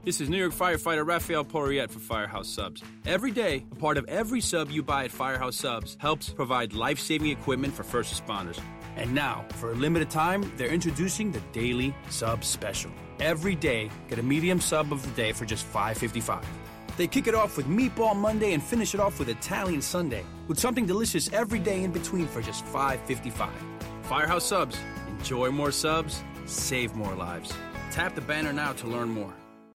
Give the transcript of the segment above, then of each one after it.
This is New York firefighter Raphael Porriette for Firehouse Subs. Every day, a part of every sub you buy at Firehouse Subs helps provide life-saving equipment for first responders. And now, for a limited time, they're introducing the Daily Sub Special. Every day, get a medium sub of the day for just $5.55. They kick it off with Meatball Monday and finish it off with Italian Sunday, with something delicious every day in between for just $5.55. Firehouse Subs. Enjoy more subs, save more lives. Tap the banner now to learn more.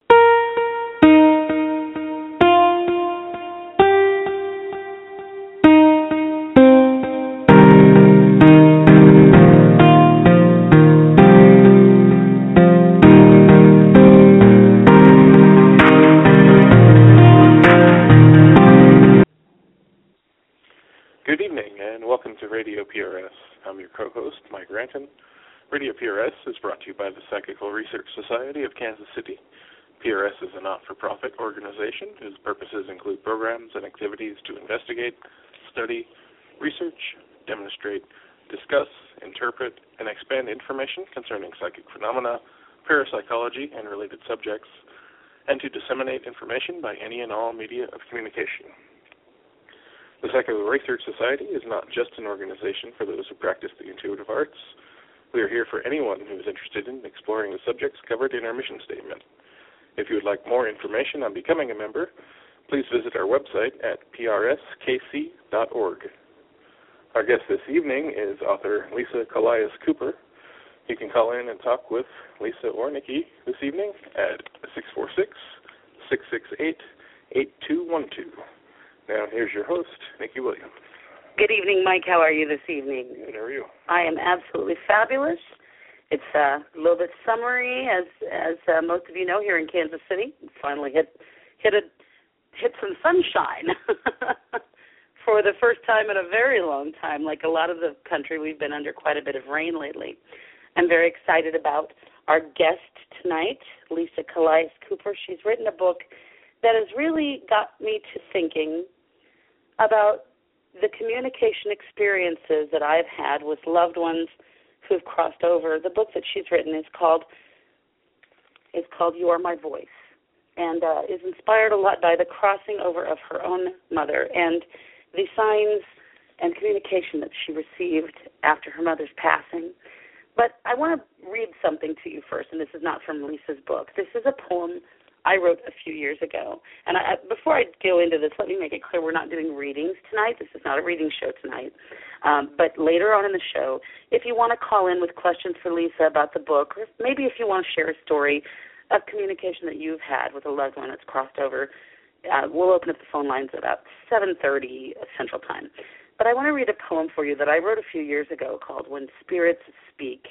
Good evening, and welcome to Radio PRS. I'm your co-host, Mike Ranton. Radio PRS is brought to you by the Psychical Research Society of Kansas City. PRS is a not-for-profit organization whose purposes include programs and activities to investigate, study, research, demonstrate, discuss, interpret, and expand information concerning psychic phenomena, parapsychology, and related subjects, and to disseminate information by any and all media of communication. The Psychical Research Society is not just an organization for those who practice the intuitive arts. We are here for anyone who is interested in exploring the subjects covered in our mission statement. If you would like more information on becoming a member, please visit our website at prskc.org. Our guest this evening is author Lisa Callias Cooper. You can call in and talk with Lisa or Nikki this evening at 646-668-8212. Now, here's your host, Nikki Williams. Good evening, Mike. How are you this evening? Good. How are you? I am absolutely fabulous. It's a little bit summery, as most of you know, here in Kansas City. Finally hit some sunshine for the first time in a very long time. Like a lot of the country, we've been under quite a bit of rain lately. I'm very excited about our guest tonight, Lisa Callias Cooper. She's written a book that has really got me to thinking about the communication experiences that I've had with loved ones who have crossed over. The book that she's written is called You Are My Voice, and is inspired a lot by the crossing over of her own mother and the signs and communication that she received after her mother's passing. But I want to read something to you first, and this is not from Lisa's book. This is a poem I wrote a few years ago. And before I go into this, let me make it clear we're not doing readings tonight. This is not a reading show tonight. But later on in the show, if you want to call in with questions for Lisa about the book, or maybe if you want to share a story of communication that you've had with a loved one that's crossed over, we'll open up the phone lines at about 7:30 Central Time. But I want to read a poem for you that I wrote a few years ago called When Spirits Speak.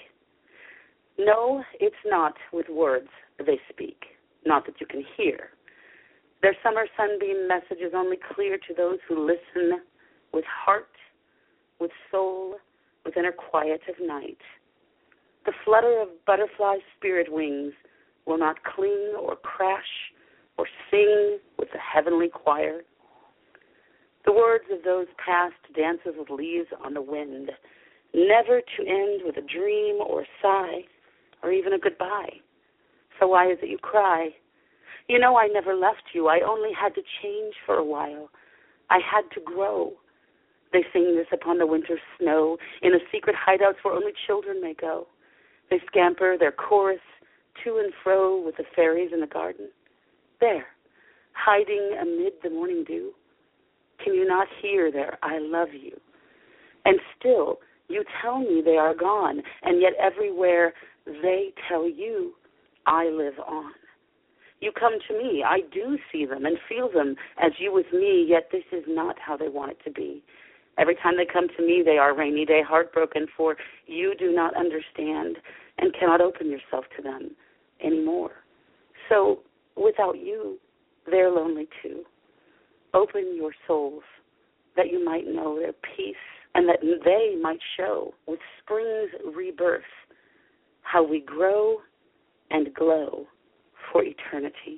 No, it's not with words they speak, not that you can hear. Their summer sunbeam message is only clear to those who listen with heart, with soul, with inner quiet of night. The flutter of butterfly spirit wings will not cling or crash or sing with the heavenly choir. The words of those past dances with leaves on the wind, never to end with a dream or sigh or even a goodbye. So why is it you cry? You know I never left you. I only had to change for a while. I had to grow. They sing this upon the winter snow in the secret hideouts where only children may go. They scamper their chorus to and fro with the fairies in the garden. There, hiding amid the morning dew. Can you not hear their I love you? And still, you tell me they are gone, and yet everywhere they tell you, I live on. You come to me, I do see them and feel them as you with me, yet this is not how they want it to be. Every time they come to me, they are rainy day heartbroken, for you do not understand and cannot open yourself to them anymore. So, without you, they're lonely too. Open your souls that you might know their peace and that they might show with spring's rebirth how we grow and glow for eternity.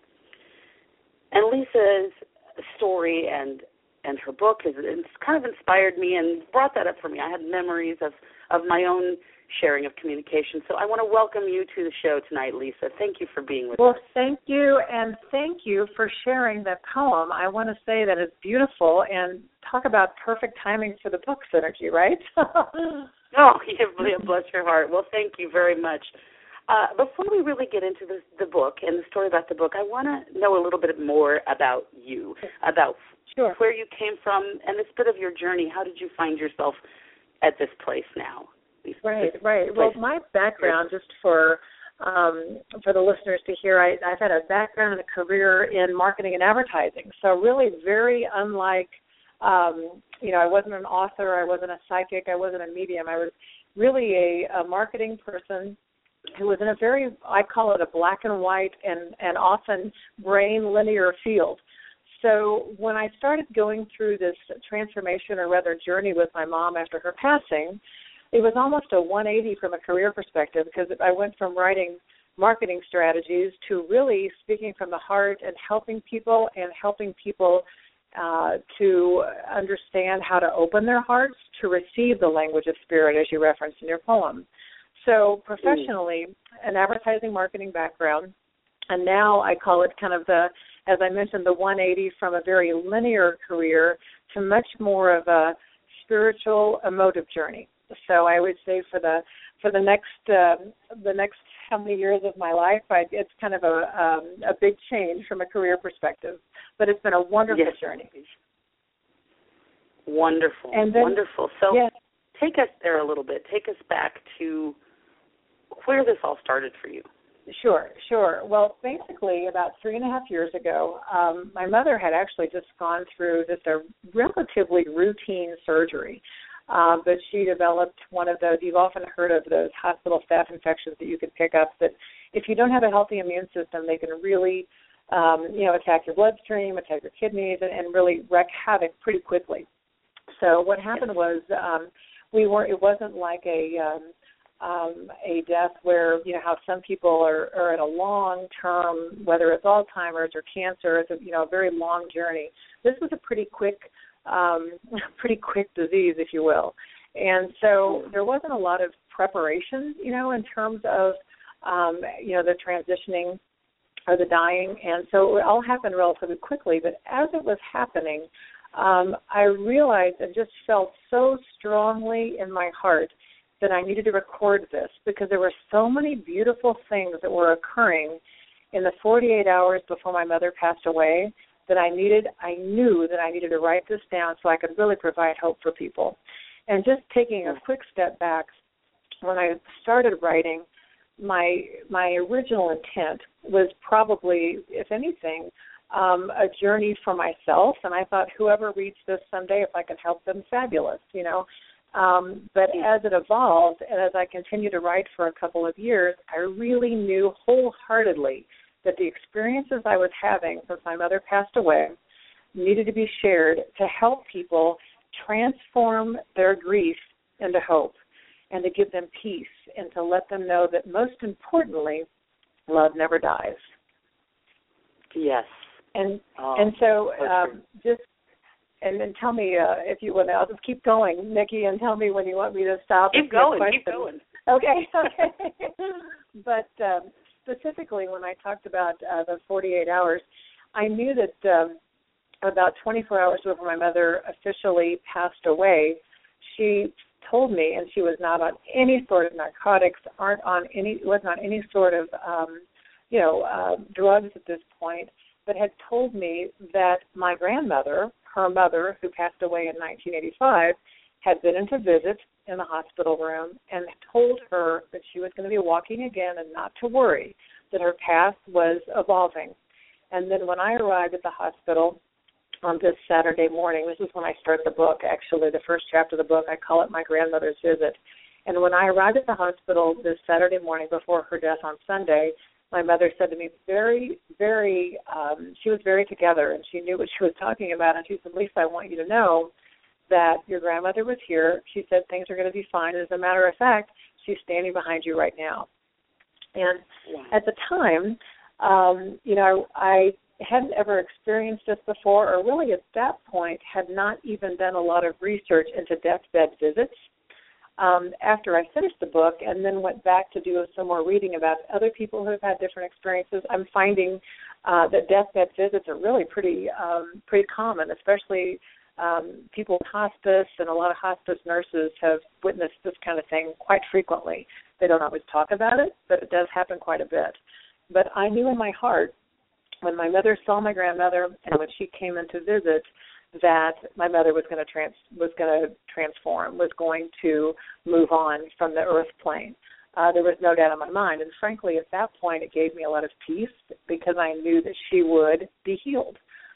And Lisa's story and her book it's kind of inspired me and brought that up for me. I had memories of my own sharing of communication. So I want to welcome you to the show tonight, Lisa. Thank you for being with us. Well, thank you, and thank you for sharing that poem. I want to say that it's beautiful, and talk about perfect timing for the book synergy, right? Oh, yeah, bless your heart. Well, thank you very much. Before we really get into the book and the story about the book, I want to know a little bit more about you, about where you came from, and this bit of your journey. How did you find yourself at this place now? Right. Well, my background, just for the listeners to hear, I've had a background and a career in marketing and advertising. So really very unlike, I wasn't an author, I wasn't a psychic, I wasn't a medium. I was really a marketing person who was in a very, I call it a black and white and often brain linear field. So when I started going through this transformation, or rather journey with my mom after her passing, it was almost a 180 from a career perspective, because I went from writing marketing strategies to really speaking from the heart and helping people to understand how to open their hearts to receive the language of spirit, as you referenced in your poem. So professionally, an advertising marketing background, and now I call it kind of as I mentioned, the 180 from a very linear career to much more of a spiritual, emotive journey. So I would say for the next how many years of my life, it's kind of a big change from a career perspective. But it's been a wonderful journey. Wonderful. And then, wonderful. So take us there a little bit. Take us back to where this all started for you. Sure. Well, basically, about 3.5 years ago, my mother had actually just gone through just a relatively routine surgery. But she developed one of those, you've often heard of those hospital staph infections that you can pick up, that if you don't have a healthy immune system, they can really, attack your bloodstream, attack your kidneys, and really wreak havoc pretty quickly. So what happened was it wasn't like a death where, how some people are in a long-term, whether it's Alzheimer's or cancer, it's a very long journey. This was a pretty quick disease, if you will. And so there wasn't a lot of preparation, in terms of, the transitioning or the dying. And so it all happened relatively quickly. But as it was happening, I realized and just felt so strongly in my heart that I needed to record this, because there were so many beautiful things that were occurring in the 48 hours before my mother passed away that I knew that I needed to write this down so I could really provide hope for people. And just taking a quick step back, when I started writing, my original intent was probably, if anything, a journey for myself, and I thought whoever reads this someday, if I can help them, fabulous, But as it evolved, and as I continued to write for a couple of years, I really knew wholeheartedly that the experiences I was having since my mother passed away needed to be shared to help people transform their grief into hope, and to give them peace, and to let them know that most importantly, love never dies. Yes. And so And then tell me if you want. I'll just keep going, Nikki, and tell me when you want me to stop. Keep going. Okay. But specifically, when I talked about the 48 hours, I knew that about 24 hours before my mother officially passed away, she told me, and she was not on any sort of narcotics, wasn't on any sort of drugs at this point, but had told me that my grandmother, her mother, who passed away in 1985, had been in to visit in the hospital room and told her that she was going to be walking again and not to worry, that her path was evolving. And then when I arrived at the hospital on this Saturday morning, this is when I start the book, actually, the first chapter of the book, I call it My Grandmother's Visit. And when I arrived at the hospital this Saturday morning before her death on Sunday, my mother said to me very, very, she was very together, and she knew what she was talking about. And she said, Lisa, I want you to know that your grandmother was here. She said things are going to be fine. As a matter of fact, she's standing behind you right now. And at the time, I hadn't ever experienced this before, or really at that point had not even done a lot of research into deathbed visits. after I finished the book and then went back to do some more reading about other people who have had different experiences, I'm finding that deathbed visits are really pretty common, especially people with hospice, and a lot of hospice nurses have witnessed this kind of thing quite frequently. They don't always talk about it, but it does happen quite a bit. But I knew in my heart, when my mother saw my grandmother and when she came in to visit, that my mother was going to transform, was going to move on from the earth plane. There was no doubt in my mind. And frankly, at that point, it gave me a lot of peace because I knew that she would be healed.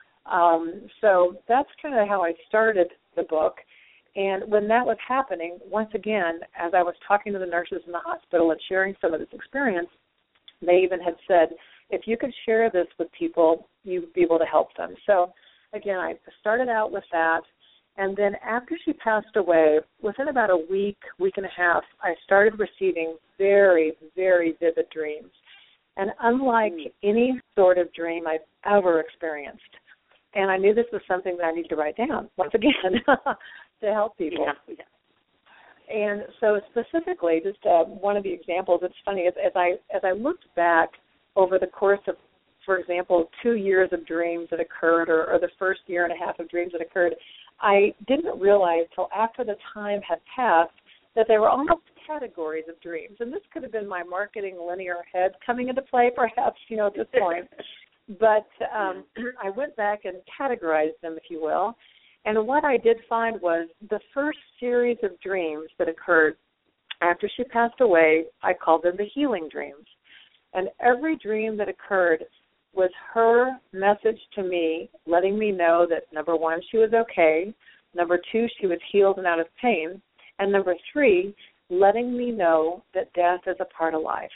So that's kind of how I started the book. And when that was happening, once again, as I was talking to the nurses in the hospital and sharing some of this experience, they even had said, if you could share this with people, you'd be able to help them. So, again, I started out with that. And then after she passed away, within about a week and a half, I started receiving very, very vivid dreams. And unlike any sort of dream I've ever experienced, and I knew this was something that I needed to write down, once again, to help people. Yeah. And so specifically, just one of the examples, it's funny, as I looked back over the course of, for example, 2 years of dreams that occurred, or the first year and a half of dreams that occurred, I didn't realize till after the time had passed that there were almost categories of dreams. And this could have been my marketing linear head coming into play, perhaps, at this point. But I went back and categorized them, if you will. And what I did find was the first series of dreams that occurred after she passed away, I called them the healing dreams. And every dream that occurred was her message to me, letting me know that, number one, she was okay, number two, she was healed and out of pain, and number three, letting me know that death is a part of life.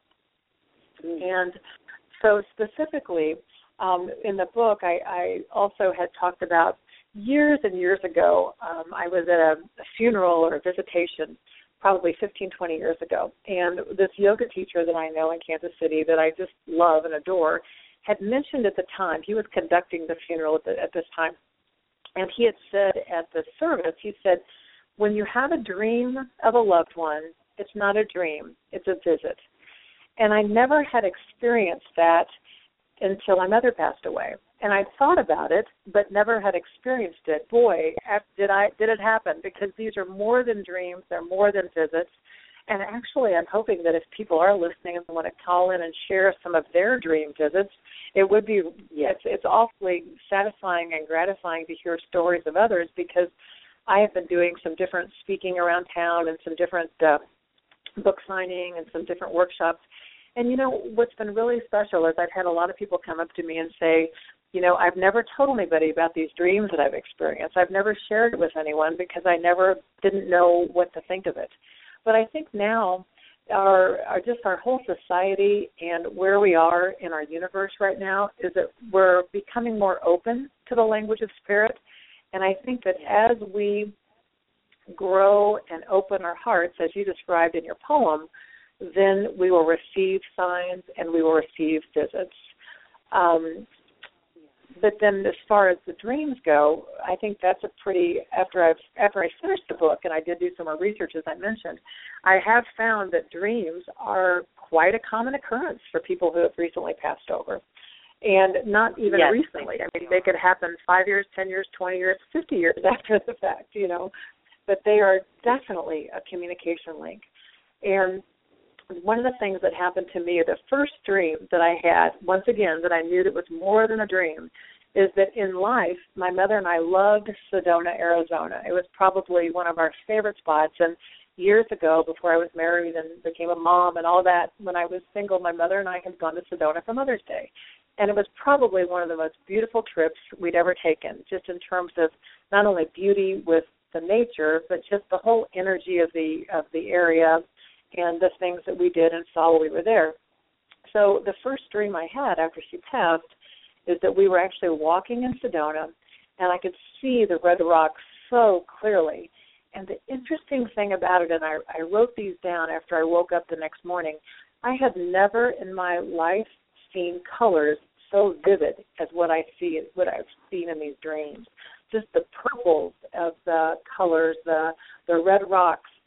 And so specifically, in the book, I also had talked about years and years ago, I was at a funeral or a visitation, probably 15, 20 years ago, and this yoga teacher that I know in Kansas City that I just love and adore had mentioned at the time, he was conducting the funeral at this time, and he had said at the service, he said, when you have a dream of a loved one, it's not a dream, it's a visit. And I never had experienced that until my mother passed away. And I'd thought about it, but never had experienced it. Boy, did it happen, because these are more than dreams, they're more than visits. And actually, I'm hoping that if people are listening and want to call in and share some of their dream visits, it would be, it's awfully satisfying and gratifying to hear stories of others, because I have been doing some different speaking around town and some different book signing and some different workshops. And, what's been really special is I've had a lot of people come up to me and say, I've never told anybody about these dreams that I've experienced. I've never shared it with anyone because I didn't know what to think of it. But I think now our whole society and where we are in our universe right now is that we're becoming more open to the language of spirit. And I think that as we grow and open our hearts, as you described in your poem, then we will receive signs and we will receive visits. But then as far as the dreams go, I think that's after I finished the book, and I did do some more research, as I mentioned, I have found that dreams are quite a common occurrence for people who have recently passed over. And not even recently. I mean, they could happen 5 years, 10 years, 20 years, 50 years after the fact, But they are definitely a communication link. And one of the things that happened to me, the first dream that I had, once again, that I knew that was more than a dream, is that in life, my mother and I loved Sedona, Arizona. It was probably one of our favorite spots. And years ago, before I was married and became a mom and all that, when I was single, my mother and I had gone to Sedona for Mother's Day. And it was probably one of the most beautiful trips we'd ever taken, just in terms of not only beauty with the nature, but just the whole energy of the area and the things that we did and saw while we were there. So the first dream I had after she passed is that we were actually walking in Sedona, and I could see the red rocks so clearly. And the interesting thing about it, and I wrote these down after I woke up the next morning, I had never in my life seen colors so vivid as what I've seen in these dreams. Just the purples of the colors, the red rocks,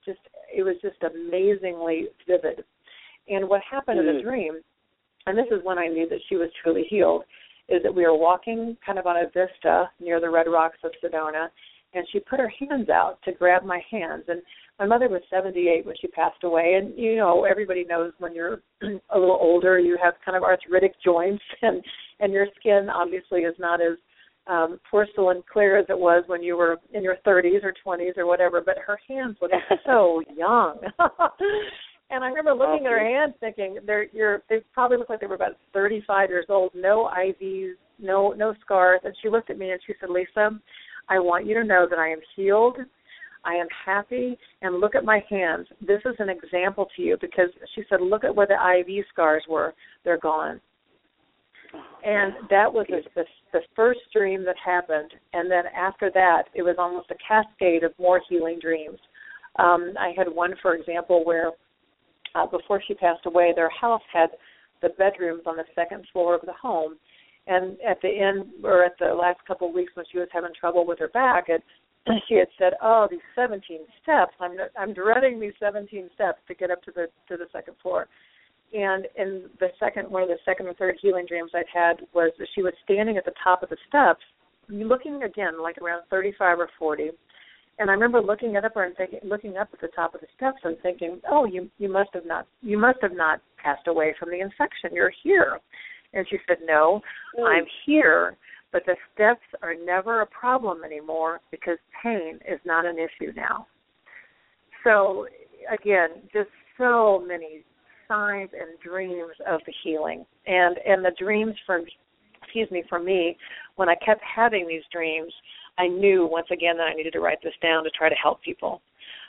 it was just amazingly vivid. And what happened in the dream, and this is when I knew that she was truly healed, is that we were walking kind of on a vista near the Red Rocks of Sedona, and she put her hands out to grab my hands. And my mother was 78 when she passed away, and, you know, everybody knows when you're a little older, you have kind of arthritic joints, and your skin obviously is not as porcelain clear as it was when you were in your 30s or 20s or whatever, but her hands looked so young. And I remember looking at her hands thinking, they probably looked like they were about 35 years old, no IVs, no scars. And she looked at me and she said, Lisa, I want you to know that I am healed, I am happy, and look at my hands. This is an example to you, because she said, look at where the IV scars were. They're gone. And that was the first dream that happened. And then after that, it was almost a cascade of more healing dreams. I had one, for example, where before she passed away, their house had the bedrooms on the second floor of the home. And at the end, or at the last couple of weeks when she was having trouble with her back, she had said, "Oh, these 17 steps! I'm dreading these 17 steps to get up to the second floor." And in one of the second or third healing dreams I'd had was that she was standing at the top of the steps, looking again like around 35 or 40. And I remember looking up at the top of the steps and thinking, "Oh, you must have not passed away from the infection. You're here." And she said, "No, I'm here, but the steps are never a problem anymore because pain is not an issue now." So again, just so many signs and dreams of the healing, and the dreams for me, when I kept having these dreams, I knew once again that I needed to write this down to try to help people.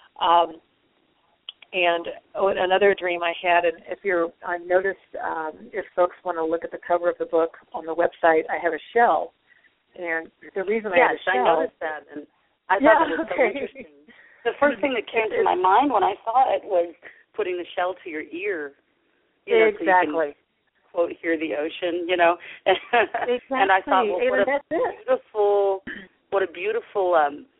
And another dream I had, and I noticed if folks want to look at the cover of the book on the website, I have a shell, and the reason I have a shell. Yes, I noticed that, and I thought it was so interesting. The first thing that came to my mind when I saw it was putting the shell to your ear, exactly. So you can, quote, hear the ocean, Exactly. And I thought, well, what a beautiful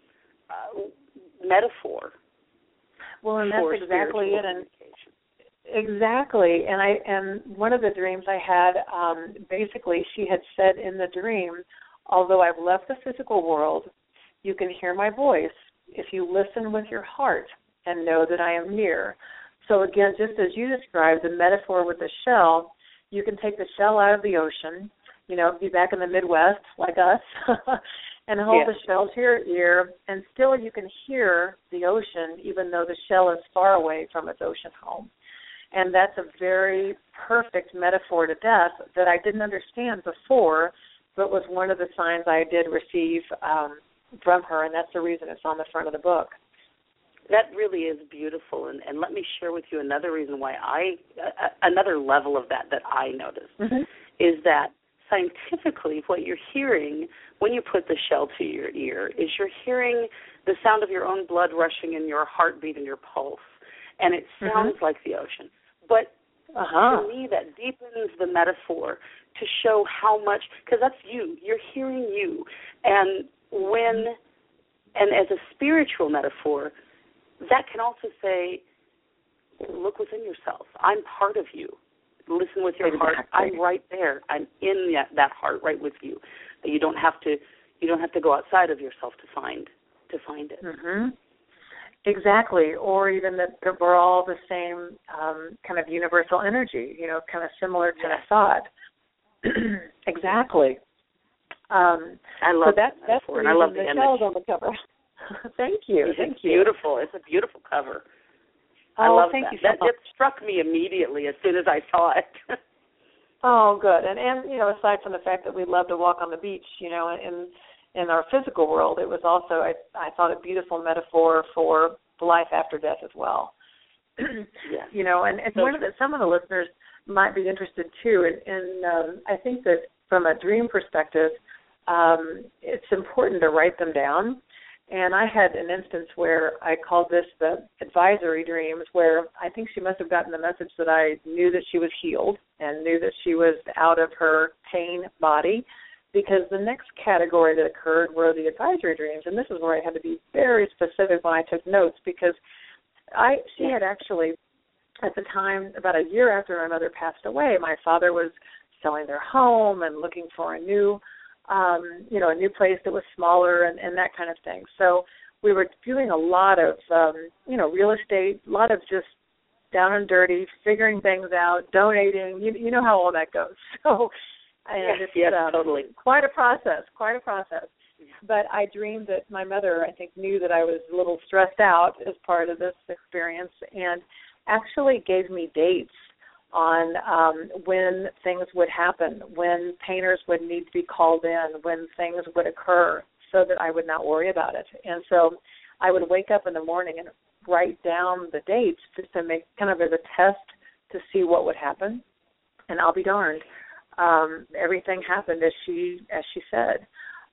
metaphor. Well, and that's exactly it. And exactly. And one of the dreams I had, basically, she had said in the dream, although I've left the physical world, you can hear my voice if you listen with your heart and know that I am near. So again, just as you described, the metaphor with the shell, you can take the shell out of the ocean, be back in the Midwest like us, and hold the shell to your ear, and still you can hear the ocean even though the shell is far away from its ocean home. And that's a very perfect metaphor to death that I didn't understand before, but was one of the signs I did receive from her, and that's the reason it's on the front of the book. That really is beautiful, and let me share with you another reason why another level of that I noticed, is that scientifically what you're hearing when you put the shell to your ear is you're hearing the sound of your own blood rushing and your heartbeat and your pulse, and it sounds like the ocean. But to me, that deepens the metaphor to show how much, because that's you're hearing you, and as a spiritual metaphor, that can also say, look within yourself. I'm part of you. Listen with your heart. I'm right there. I'm in that heart right with you. You don't have to go outside of yourself to find it. Exactly. Or even that we're all the same kind of universal energy. Kind of similar kind of thought. Exactly. I love that's metaphor, and I love the image. Shells on the cover. Thank you. It's beautiful. It's a beautiful cover. Oh, I love thank that. you so much. It struck me immediately as soon as I saw it. Oh, good. And aside from the fact that we love to walk on the beach, in our physical world, it was also I thought a beautiful metaphor for the life after death as well. Yes. And so some of the listeners might be interested too. And I think that from a dream perspective, it's important to write them down. And I had an instance where I called this the advisory dreams, where I think she must have gotten the message that I knew that she was healed and knew that she was out of her pain body, because the next category that occurred were the advisory dreams. And this is where I had to be very specific when I took notes, because she had actually, at the time, about a year after my mother passed away, my father was selling their home and looking for a new, a new place that was smaller and that kind of thing. So we were doing a lot of, real estate, a lot of just down and dirty, figuring things out, donating. You know how all that goes. So, and yes, totally. Quite a process. But I dreamed that my mother, I think, knew that I was a little stressed out as part of this experience and actually gave me dates on when things would happen, when painters would need to be called in, when things would occur, so that I would not worry about it. And so I would wake up in the morning and write down the dates just to make kind of as a test to see what would happen. And I'll be darned, everything happened as she said.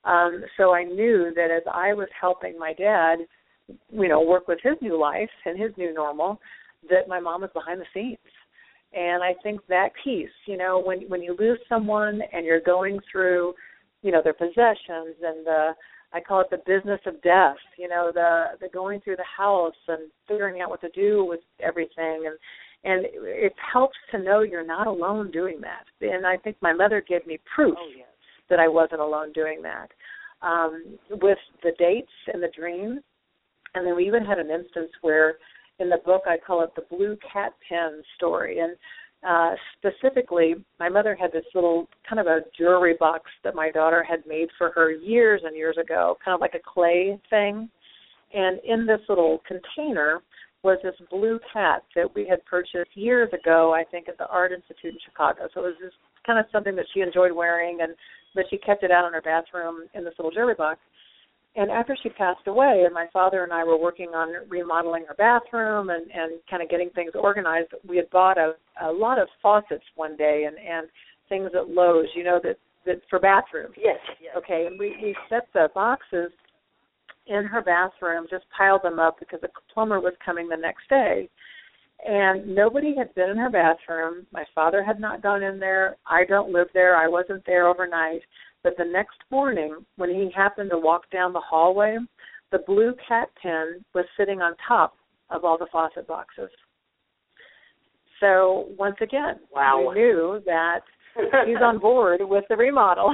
So I knew that as I was helping my dad, work with his new life and his new normal, that my mom was behind the scenes. And I think that piece, when you lose someone and you're going through, their possessions and I call it the business of death, the going through the house and figuring out what to do with everything. And it helps to know you're not alone doing that. And I think my mother gave me proof that I wasn't alone doing that with the dates and the dreams. And then we even had an instance where in the book I call it the blue cat pen story. And specifically, my mother had this little kind of a jewelry box that my daughter had made for her years and years ago, kind of like a clay thing. And in this little container was this blue cat that we had purchased years ago, I think, at the Art Institute in Chicago. So it was just kind of something that she enjoyed wearing, but she kept it out in her bathroom in this little jewelry box. And after she passed away, and my father and I were working on remodeling her bathroom and kind of getting things organized, we had bought a lot of faucets one day and things at Lowe's, that for bathrooms. Yes. Okay, and we set the boxes in her bathroom, just piled them up because the plumber was coming the next day. And nobody had been in her bathroom. My father had not gone in there. I don't live there. I wasn't there overnight. But the next morning, when he happened to walk down the hallway, the blue cat pen was sitting on top of all the faucet boxes. So once again, we knew that he's on board with the remodel.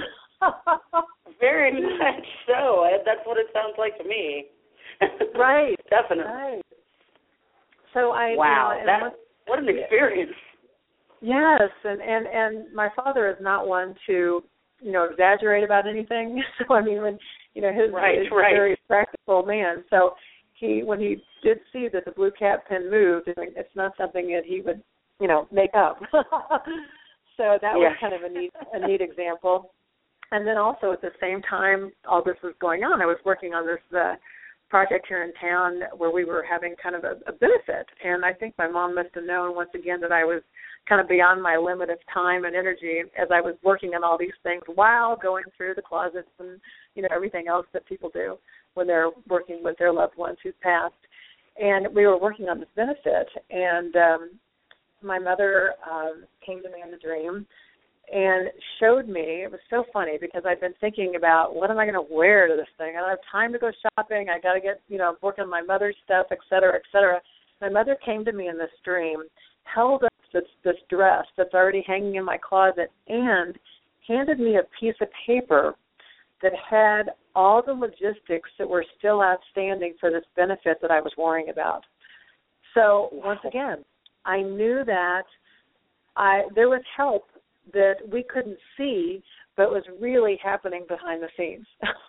Very much so. That's what it sounds like to me. Right. Definitely. Right. So what an experience. Yes, and my father is not one to exaggerate about anything. So I mean, when he's a very practical man. So when he did see that the blue cat pen moved, it's not something that he would make up. So that was kind of a neat example. And then also at the same time all this was going on, I was working on this project here in town where we were having kind of a benefit. And I think my mom must have known once again that I was kind of beyond my limit of time and energy as I was working on all these things while going through the closets and, everything else that people do when they're working with their loved ones who've passed. And we were working on this benefit, and my mother came to me in a dream and showed me. It was so funny because I'd been thinking about what am I going to wear to this thing. I don't have time to go shopping. I got to get, work on my mother's stuff, et cetera, et cetera. My mother came to me in this dream, held up this dress that's already hanging in my closet, and handed me a piece of paper that had all the logistics that were still outstanding for this benefit that I was worrying about. So once again, I knew that there was help that we couldn't see, but was really happening behind the scenes.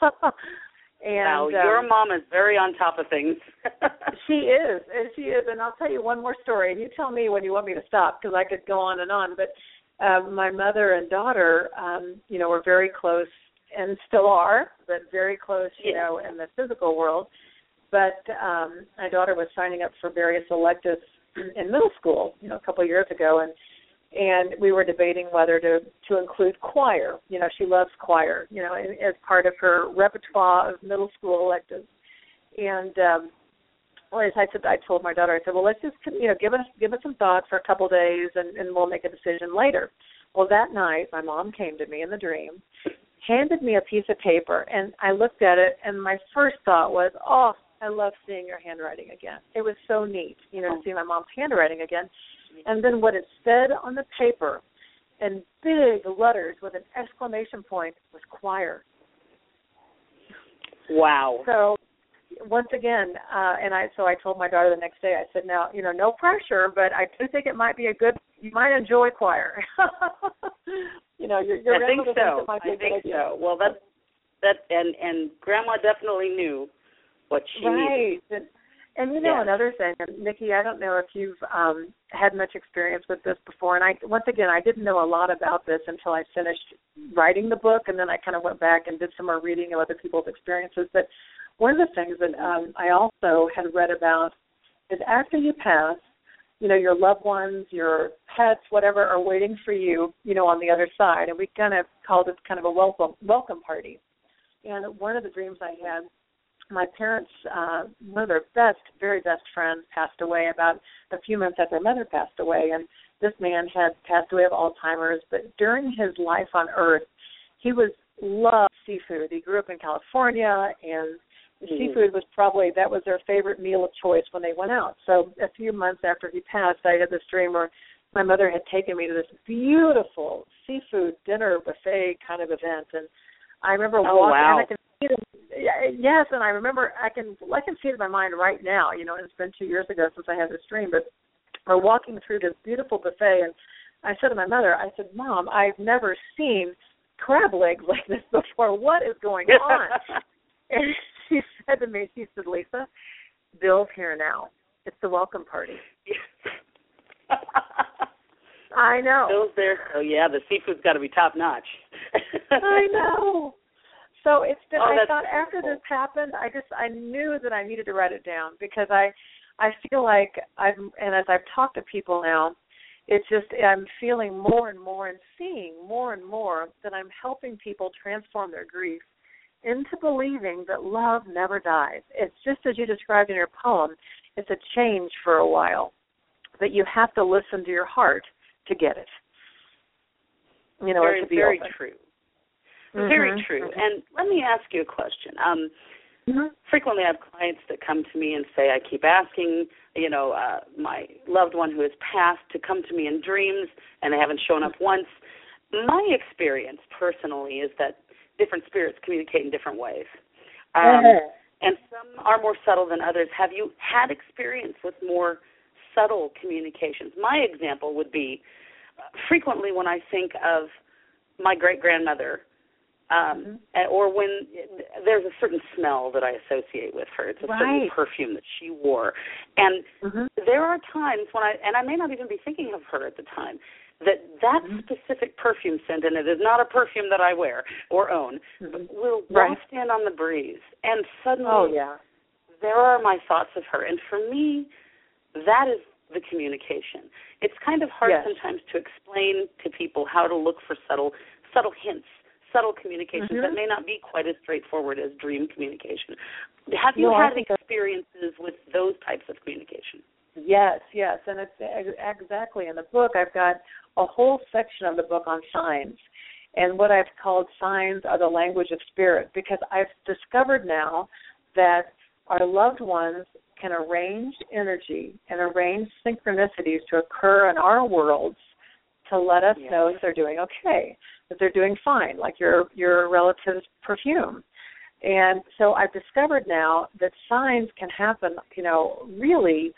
And your mom is very on top of things. She is. And I'll tell you one more story. And you tell me when you want me to stop, because I could go on and on. But my mother and daughter, were very close and still are, but very close, in the physical world. But my daughter was signing up for various electives in middle school, a couple of years ago, and we were debating whether to include choir. She loves choir, as part of her repertoire of middle school electives. And as I told my daughter, I said, well, let's just, give it some thought for a couple of days, and we'll make a decision later. Well, that night, my mom came to me in the dream, handed me a piece of paper, and I looked at it, and my first thought was, oh, I love seeing your handwriting again. It was so neat, to see my mom's handwriting again. And then what it said on the paper in big letters with an exclamation point was choir. Wow. So once again, I told my daughter the next day, I said, now, no pressure, but I do think it might be you might enjoy choir. Your I think so. It might be a good idea. So. Well, and Grandma definitely knew what she needed. Right. And another thing, and Nikki, I don't know if you've had much experience with this before, and I didn't know a lot about this until I finished writing the book, and then I kind of went back and did some more reading of other people's experiences. But one of the things that I also had read about is after you pass, your loved ones, your pets, whatever, are waiting for you, on the other side, and we kind of called it kind of a welcome party. And one of the dreams I had, my parents, one of their very best friends passed away about a few months after their mother passed away, and this man had passed away of Alzheimer's, but during his life on Earth, he loved seafood. He grew up in California, and seafood was that was their favorite meal of choice when they went out. So a few months after he passed, I had this dream where my mother had taken me to this beautiful seafood dinner buffet kind of event, and I remember walking. Wow. And I can see it, yes, and I remember I can see it in my mind right now. It's been 2 years ago since I had this dream, but we're walking through this beautiful buffet, and I said to my mother, I said, Mom, I've never seen crab legs like this before. What is going on? And she said to me, she said, Lisa, Bill's here now. It's the welcome party. I know. Bill's there. Oh, yeah, the seafood's got to be top notch. I know. So it's been, I thought wonderful. after this happened, I knew that I needed to write it down because I feel like and as I've talked to people now, it's just I'm feeling more and more and seeing more and more that I'm helping people transform their grief into believing that love never dies. It's just as you described in your poem, it's a change for a while, that you have to listen to your heart to get it. Very, to be very open. true. Very true. And let me ask you a question. Frequently I have clients that come to me and say, I keep asking, my loved one who has passed to come to me in dreams, and they haven't shown up once. My experience personally is that different spirits communicate in different ways. And some are more subtle than others. Have you had experience with more subtle communications? My example would be frequently when I think of my great-grandmother, or when there's a certain smell that I associate with her. It's a certain perfume that she wore. And there are times when I may not even be thinking of her at the time, that specific perfume scent, and it is not a perfume that I wear or own, but will waft in on the breeze. And suddenly there are my thoughts of her. And for me, that is the communication. It's kind of hard sometimes to explain to people how to look for subtle hints, subtle communications that may not be quite as straightforward as dream communication. Have you had experiences with those types of communication? Yes, and it's exactly in the book. I've got a whole section of the book on signs, and what I've called signs are the language of spirit, because I've discovered now that our loved ones can arrange energy and arrange synchronicities to occur in our worlds to let us know if they're doing okay, that they're doing fine, like your relative's perfume. And so I've discovered now that signs can happen, really,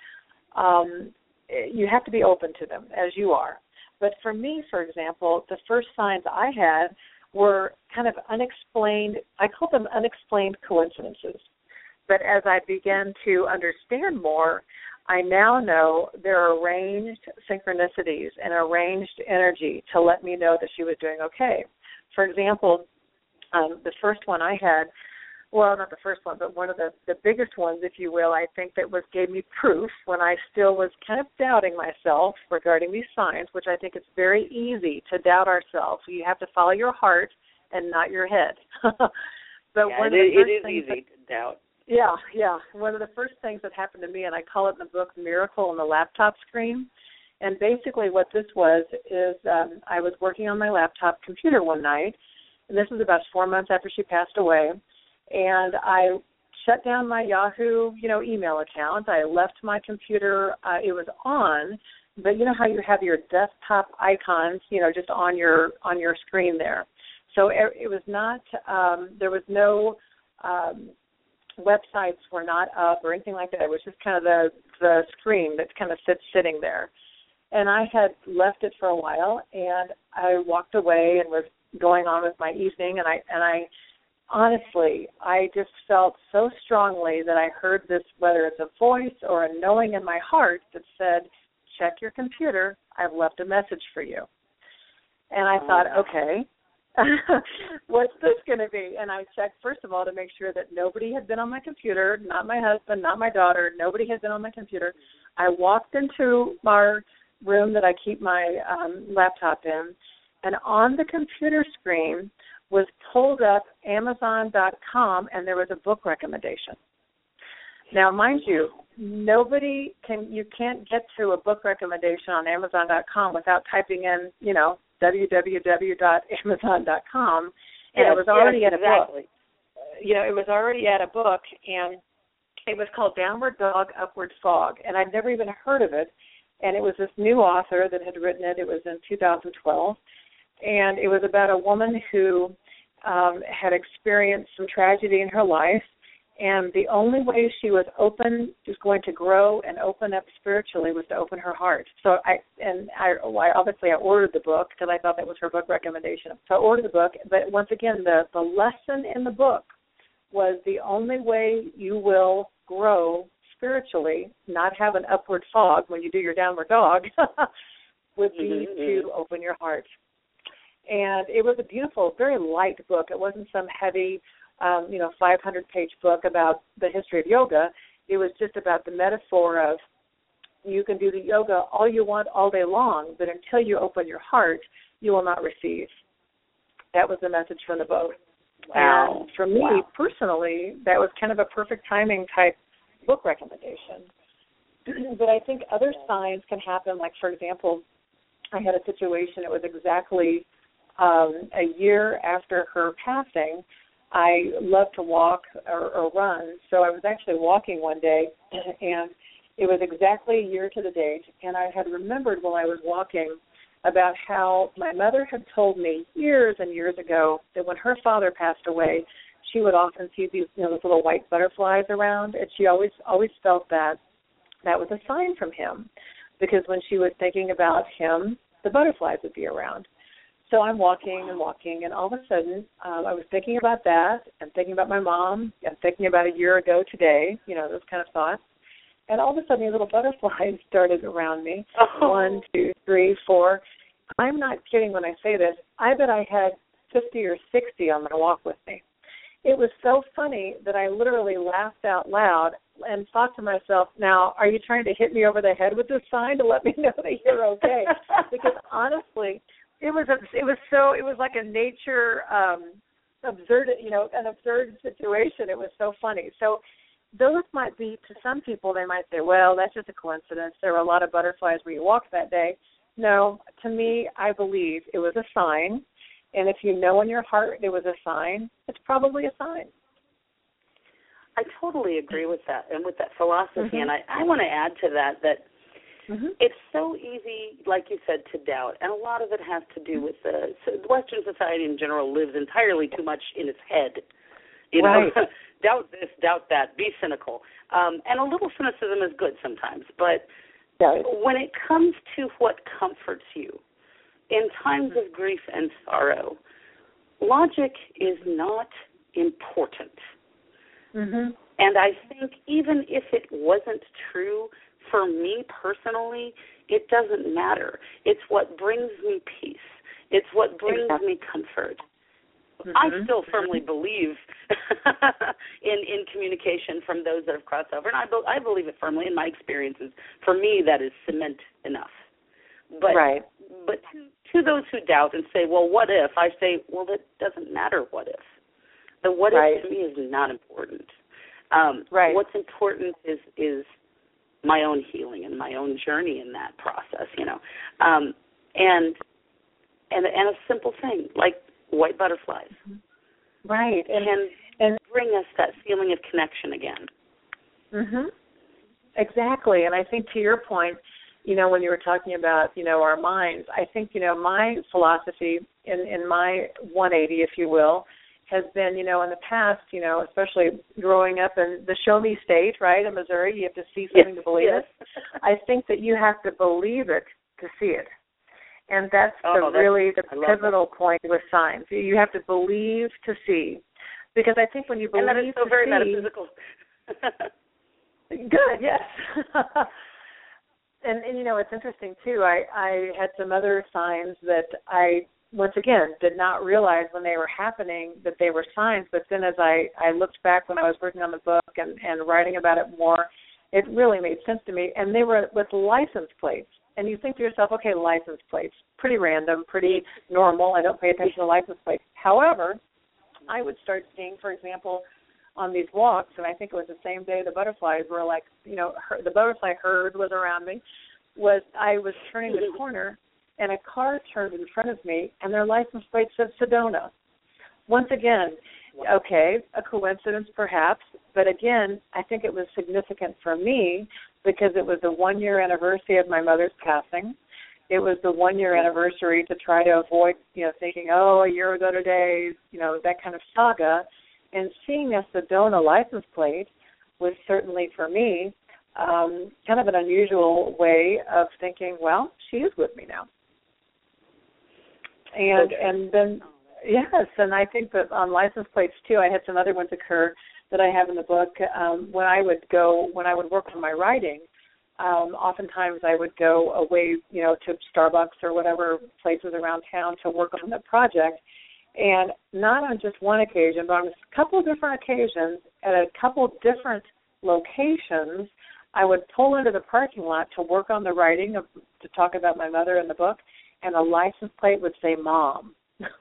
you have to be open to them, as you are. But for me, for example, the first signs I had were kind of unexplained. I call them unexplained coincidences. But as I began to understand more, I now know there are arranged synchronicities and arranged energy to let me know that she was doing okay. For example, the first one I had, well, not the first one, but one of the biggest ones, if you will, I think that gave me proof when I still was kind of doubting myself regarding these signs, which I think it's very easy to doubt ourselves. You have to follow your heart and not your head. But it is easy to doubt. Yeah. One of the first things that happened to me, and I call it in the book Miracle on the Laptop Screen, and basically what this was is I was working on my laptop computer one night, and this was about 4 months after she passed away, and I shut down my Yahoo, email account. I left my computer. It was on, but you know how you have your desktop icons, just on your screen there. So it was not. There was no websites were not up or anything like that. It was just kind of the screen that kind of sitting there. And I had left it for a while, and I walked away and was going on with my evening, and I honestly, I just felt so strongly that I heard this, whether it's a voice or a knowing in my heart that said, check your computer, I've left a message for you. And I thought, okay, what's this going to be? And I checked, first of all, to make sure that nobody had been on my computer, not my husband, not my daughter, nobody had been on my computer. I walked into my room that I keep my laptop in, and on the computer screen was pulled up Amazon.com, and there was a book recommendation. Now, mind you, you can't get to a book recommendation on Amazon.com without typing in, www.amazon.com, and it was already at a book. It was already at a book, and it was called Downward Dog, Upward Fog, and I'd never even heard of it, and it was this new author that had written it. It was in 2012, and it was about a woman who had experienced some tragedy in her life, and the only way she was going to grow and open up spiritually was to open her heart. So I obviously ordered the book because I thought that was her book recommendation. So I ordered the book, but once again, the lesson in the book was the only way you will grow spiritually, not have an upward fog when you do your downward dog, would be to open your heart. And it was a beautiful, very light book. It wasn't some heavy, 500-page book about the history of yoga. It was just about the metaphor of you can do the yoga all you want all day long, but until you open your heart, you will not receive. That was the message from the book. Wow. And for me, personally, that was kind of a perfect timing type book recommendation. But I think other signs can happen. Like, for example, I had a situation, it was exactly a year after her passing. I love to walk or run, so I was actually walking one day, and it was exactly a year to the date, and I had remembered while I was walking about how my mother had told me years and years ago that when her father passed away, she would often see these, those little white butterflies around, and she always felt that was a sign from him, because when she was thinking about him, the butterflies would be around. So I'm walking, and all of a sudden, I was thinking about that, and thinking about my mom, and thinking about a year ago today, those kind of thoughts. And all of a sudden, these little butterflies started around me. 1, 2, 3, 4. I'm not kidding when I say this. I bet I had 50 or 60 on my walk with me. It was so funny that I literally laughed out loud and thought to myself, now, are you trying to hit me over the head with this sign to let me know that you're okay? Because honestly, it was like a nature absurd, an absurd situation. It was so funny. So those might be, to some people, they might say, well, that's just a coincidence. There were a lot of butterflies where you walked that day. No, to me, I believe it was a sign. And if you know in your heart it was a sign, it's probably a sign. I totally agree with that and with that philosophy. And I want to add to that it's so easy, like you said, to doubt. And a lot of it has to do with Western society in general lives entirely too much in its head. Doubt this, doubt that, be cynical. And a little cynicism is good sometimes. But when it comes to what comforts you in times of grief and sorrow, logic is not important. And I think even if it wasn't true for me personally, it doesn't matter. It's what brings me peace. It's what brings me comfort. I still firmly believe in communication from those that have crossed over, and I believe it firmly in my experiences. For me, that is cement enough. But to those who doubt and say, well, what if? I say, well, that doesn't matter what if. The what if to me is not important. What's important is my own healing and my own journey in that process, and a simple thing like white butterflies. And bring us that feeling of connection again. Mhm. Exactly. And I think to your point, when you were talking about, our minds, I think, my philosophy in my 180, if you will, has been, in the past, especially growing up in the show me state, right, in Missouri, you have to see something to believe it. I think that you have to believe it to see it. And that's the pivotal point with signs. You have to believe to see. Because I think when you believe to see... And that is so very metaphysical. Good, yes. and it's interesting, too. I had some other signs that I, once again, did not realize when they were happening that they were signs. But then as I looked back when I was working on the book and writing about it more, it really made sense to me. And they were with license plates. And you think to yourself, okay, license plates, pretty random, pretty normal. I don't pay attention to license plates. However, I would start seeing, for example, on these walks, and I think it was the same day the butterflies were like, the butterfly herd was around me, I was turning the corner, and a car turned in front of me, and their license plate said Sedona. Once again, okay, a coincidence perhaps, but again, I think it was significant for me because it was the 1-year anniversary of my mother's passing. It was the 1-year anniversary to try to avoid, thinking, a year ago today, that kind of saga. And seeing a Sedona license plate was certainly, for me, kind of an unusual way of thinking, well, she is with me now. And then, yes, and I think that on license plates, too, I had some other ones occur that I have in the book. When I would work on my writing, oftentimes I would go away, to Starbucks or whatever places around town to work on the project. And not on just one occasion, but on a couple of different occasions at a couple of different locations, I would pull into the parking lot to work on the writing, to talk about my mother in the book, and a license plate would say Mom.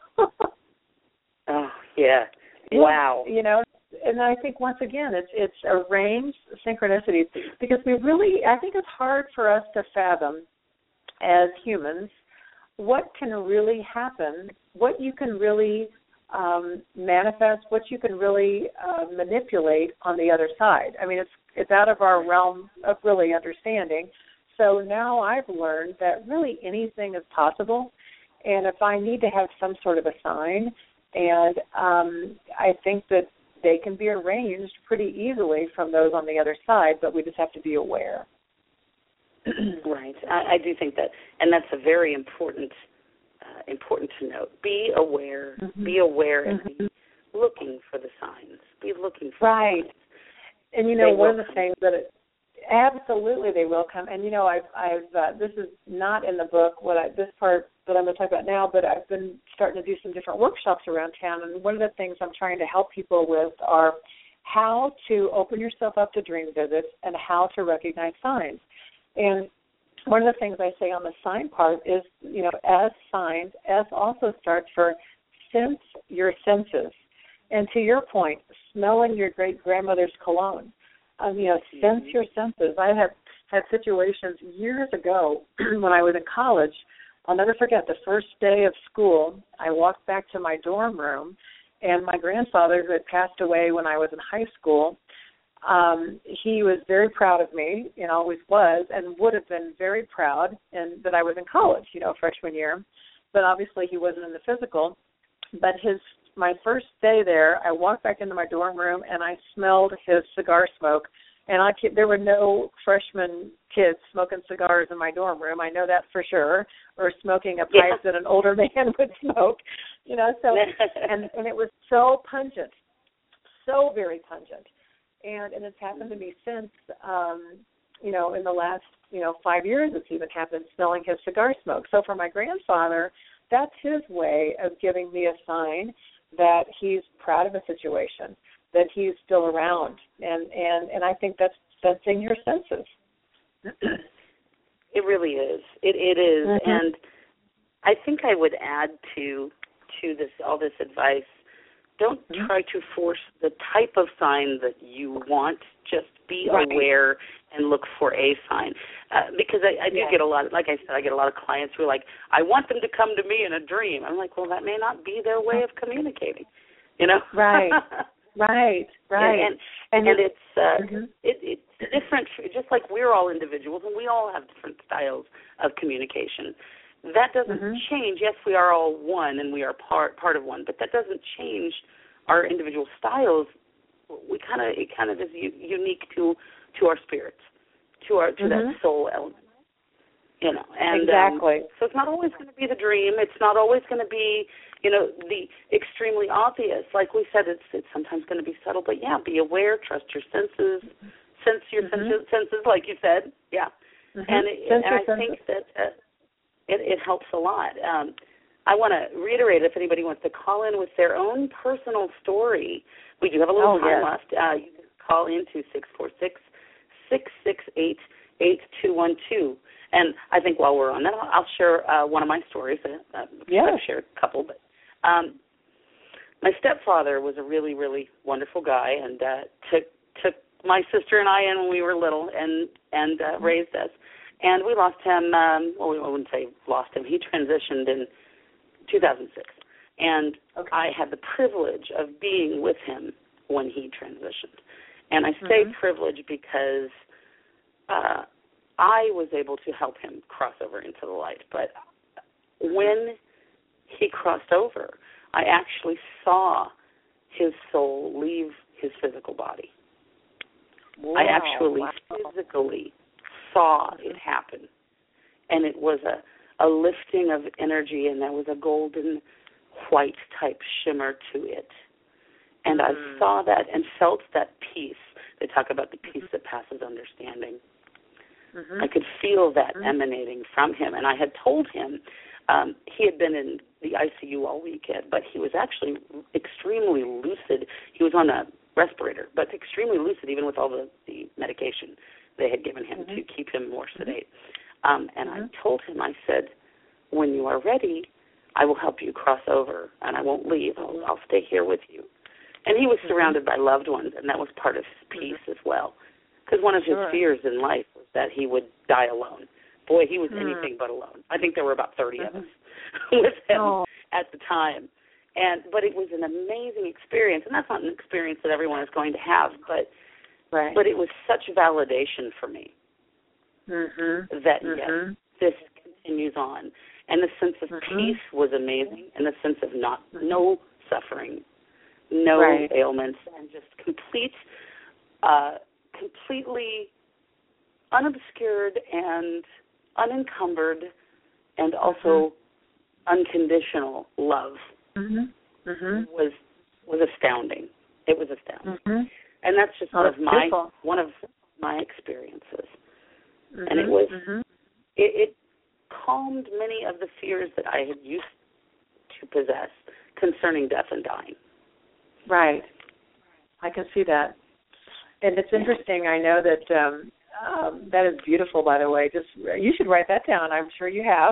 Oh, yeah. Wow. And I think, once again, it's arranged synchronicities because I think it's hard for us to fathom as humans what can really happen, what you can really manifest, what you can really manipulate on the other side. I mean, it's out of our realm of really understanding. So now I've learned that really anything is possible, and if I need to have some sort of a sign, and I think that they can be arranged pretty easily from those on the other side, but we just have to be aware. Right. I do think that, and that's a very important to note. Be aware. Mm-hmm. Be aware and be looking for the signs. Be looking for the signs. And one of the things that absolutely they will come. And I've this is not in the book this part that I'm going to talk about now, but I've been starting to do some different workshops around town. And one of the things I'm trying to help people with are how to open yourself up to dream visits and how to recognize signs. And one of the things I say on the sign part is, S signs, S also starts for sense your senses. And to your point, smelling your great-grandmother's cologne, sense your senses. I have had situations years ago when I was in college. I'll never forget the first day of school, I walked back to my dorm room, and my grandfather, who had passed away when I was in high school, he was very proud of me, always was, and would have been very proud that I was in college, freshman year. But obviously he wasn't in the physical. But my first day there, I walked back into my dorm room and I smelled his cigar smoke. And there were no freshman kids smoking cigars in my dorm room. I know that for sure. Or smoking a pipe that an older man would smoke. So and it was so pungent, so very pungent. And it's happened to me since, in the last, 5 years it's even happened, smelling his cigar smoke. So for my grandfather, that's his way of giving me a sign that he's proud of a situation, that he's still around. And I think that's sensing your senses. It really is. It is. Mm-hmm. And I think I would add to all this advice, don't try to force the type of sign that you want. Just be aware and look for a sign. Because I do get a lot, like I said, I get a lot of clients who are like, I want them to come to me in a dream. I'm like, well, that may not be their way of communicating, Right. Right. And it's different, just like we're all individuals and we all have different styles of communication. That doesn't change. Yes, we are all one and we are part of one, but that doesn't change our individual styles. It kind of is unique to our spirits, to that soul element. You know, and exactly. So it's not always going to be the dream. It's not always going to be, you know, the extremely obvious. Like we said, it's sometimes going to be subtle. But yeah, be aware, trust your senses, sense your senses, like you said. Yeah, and I think that it helps a lot. I want to reiterate, if anybody wants to call in with their own personal story, we do have a little time left. You can call in to 646-668-8212. And I think while we're on that, I'll share one of my stories. I've shared a couple, but my stepfather was a really, really wonderful guy, and took my sister and I in when we were little, and raised us. And we lost him. Well, I wouldn't say lost him. He transitioned in 2006, and I had the privilege of being with him when he transitioned. And I say privilege because I was able to help him cross over into the light. But when he crossed over, I actually saw his soul leave his physical body. Wow. I actually physically saw it happen. And it was a lifting of energy, and there was a golden white type shimmer to it. And I saw that and felt that peace. They talk about the peace that passes understanding. I could feel that emanating from him. And I had told him he had been in the ICU all weekend, but he was actually extremely lucid. He was on a respirator, but extremely lucid even with all the medication they had given him to keep him more sedate. And I told him, I said, when you are ready, I will help you cross over, and I won't leave. I'll stay here with you. And he was surrounded by loved ones, and that was part of his peace as well. Because one of his fears in life was that he would die alone. Boy, he was anything but alone. I think there were about 30 of us with him at the time. But it was an amazing experience, and that's not an experience that everyone is going to have, but it was such validation for me that, yes, this continues on. And the sense of peace was amazing, and the sense of no suffering, no ailments, and just completely unobscured and unencumbered, and also unconditional love was astounding. It was astounding, and that's just one of my experiences. And it was it calmed many of the fears that I had used to possess concerning death and dying. Right, I can see that. And it's interesting. I know that that is beautiful, by the way. You should write that down. I'm sure you have.